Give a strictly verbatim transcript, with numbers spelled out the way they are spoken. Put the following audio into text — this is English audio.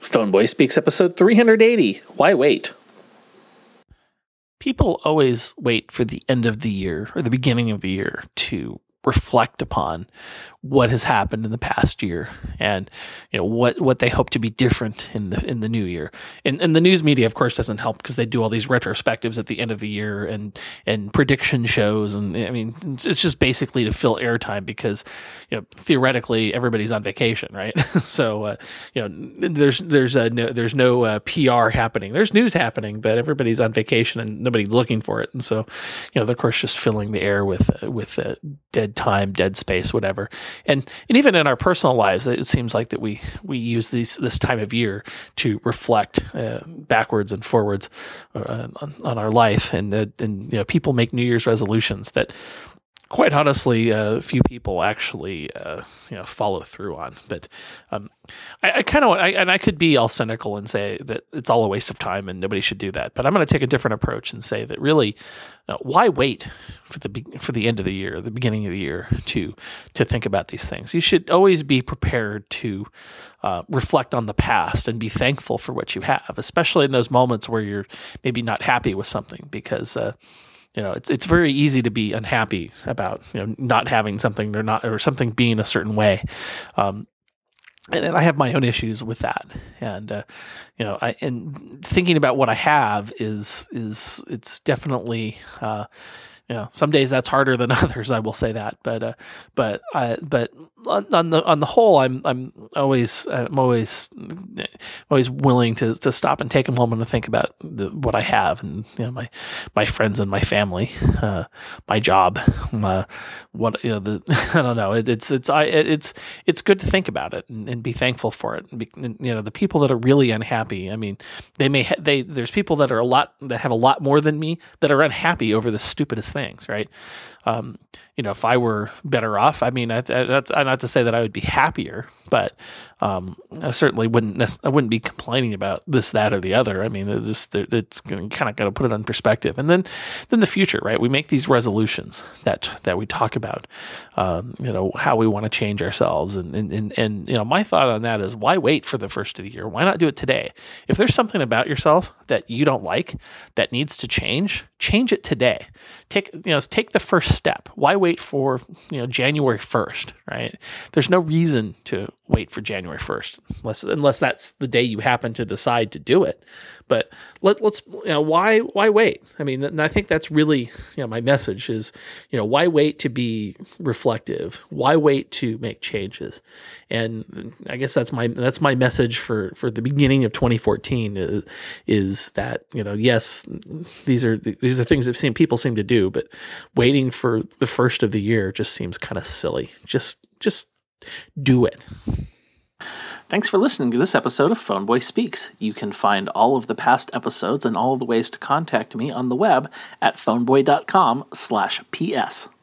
Phoneboy Speaks, episode three hundred eighty. Why wait? People always wait for the end of the year or the beginning of the year to reflect upon what has happened in the past year and, you know, what, what they hope to be different in the in the new year. And, and the news media, of course, doesn't help because they do all these retrospectives at the end of the year and and prediction shows. And I mean, it's just basically to fill airtime because, you know, theoretically everybody's on vacation, right? so, uh, you know, there's there's uh, no there's no uh, P R happening. There's news happening, but everybody's on vacation and nobody's looking for it. And so, you know, they're of course just filling the air with uh, with uh, dead time, dead space, whatever. And and even in our personal lives, it seems like that we we use these this time of year to reflect uh, backwards and forwards uh, on, on our life. And uh, and you know, people make New Year's resolutions that, quite honestly, uh, few people actually uh, you know follow through on. But um, I, I kind of and I could be all cynical and say that it's all a waste of time and nobody should do that. But I'm going to take a different approach and say that really, uh, why wait for the for the end of the year, the beginning of the year to to think about these things? You should always be prepared to uh, reflect on the past and be thankful for what you have, especially in those moments where you're maybe not happy with something because. Uh, You know, it's it's very easy to be unhappy about, you know, not having something or not or something being a certain way, um, and, and I have my own issues with that. And uh, you know, I and thinking about what I have is is it's definitely. Uh, You know, some days that's harder than others. I will say that, but uh, but I, but on, on the on the whole, I'm I'm always I'm always always willing to, to stop and take a moment to think about the, what I have and you know my my friends and my family, uh, my job, my, what you know the I don't know. It, it's it's I it's it's good to think about it and, and be thankful for it. And be, and, you know, the people that are really unhappy. I mean, they may ha- they there's people that are a lot that have a lot more than me that are unhappy over the stupidest thing. Things, right? Um, you know, if I were better off, I mean, I, I, that's not to say that I would be happier, but um, I certainly wouldn't. I wouldn't be complaining about this, that, or the other. I mean, it's just it's kind of got to put it on perspective, and then then the future, right? We make these resolutions that that we talk about, um, you know, how we want to change ourselves, and, and and and you know, my thought on that is, why wait for the first of the year? Why not do it today? If there's something about yourself that you don't like that needs to change, change it today. Take you know, take the first step. Why wait for, you know, January first, right? There's no reason to wait for January first, unless unless that's the day you happen to decide to do it. But let, let's, you know, why why wait? I mean, and I think that's really, you know, my message is, you know, why wait to be reflective? Why wait to make changes? And I guess that's my that's my message for, for the beginning of twenty fourteen is, is that, you know, yes, these are these are things that seem people seem to do, but waiting for the first of the year just seems kind of silly. Just just do it. Thanks for listening to this episode of Phoneboy Speaks. You can find all of the past episodes and all of the ways to contact me on the web at phoneboy dot com slash P S.